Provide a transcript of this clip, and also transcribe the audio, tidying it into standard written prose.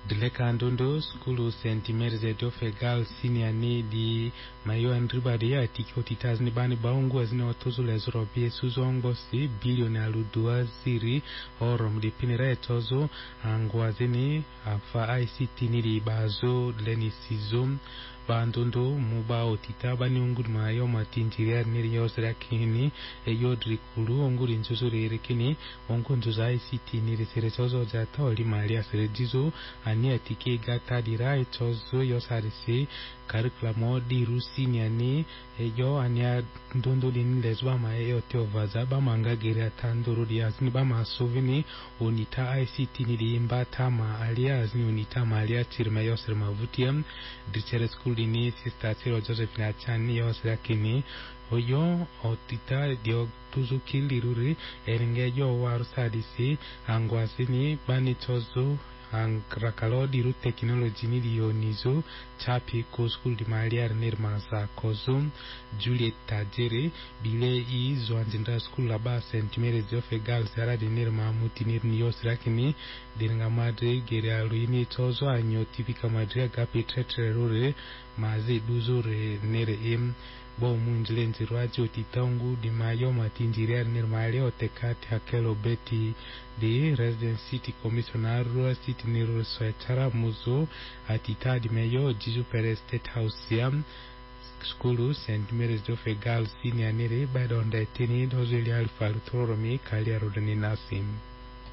Dileka Ndondo School St. Mary's Edofe Girls Senior ni di mayo andribadi ya tiki otitaz ni bani baungu azine watozo lezoro bie suzongo si bilioni aludua ziri orom di pinira etozo angwazini afa ICT nili bazo leni sizum Bandondo muba otita bani unguri mayo matinjiria nili yosera kini yodri kulu unguri nzuzuri irikini ongu nzuza ICT nili seretozo jata oli malia serejizo ani atike gata dira etozo yosarisi curriculum di rusini ani yo ania ndondo lini lezwa mayo teovaza bamanga geria tandoro di azini bama sovini onita ICT nili imbata ma alia azini onita ma alia tirma yoser mavutiam dichere school ini sister Tiro Josephine Achani yosera kini oyo otita dio tuzu kiliruri erengejo warusadisi angwazini bani tozo angrakalo ru technology ni dionizo chapi ko school di malia nirmaza kozum Juliet Tajiri bile izo anzinda school laba St. Mary's of Girls ara de nirma mutinir niyos rakini dinga madre geria ruini tozo anyo tipika madre gapi tretre rure maze duzure nere im bo munjlenzi rwaji otitangu di mayo matinjiria nirmale otekati hakelo beti di resident city commissioner city niro soetara muzo atita di mayo Jizu Perez State House yam School St. Mary's of Girls Senior nire badonda etini dozeli alfa lutoromi kalia rodani nasim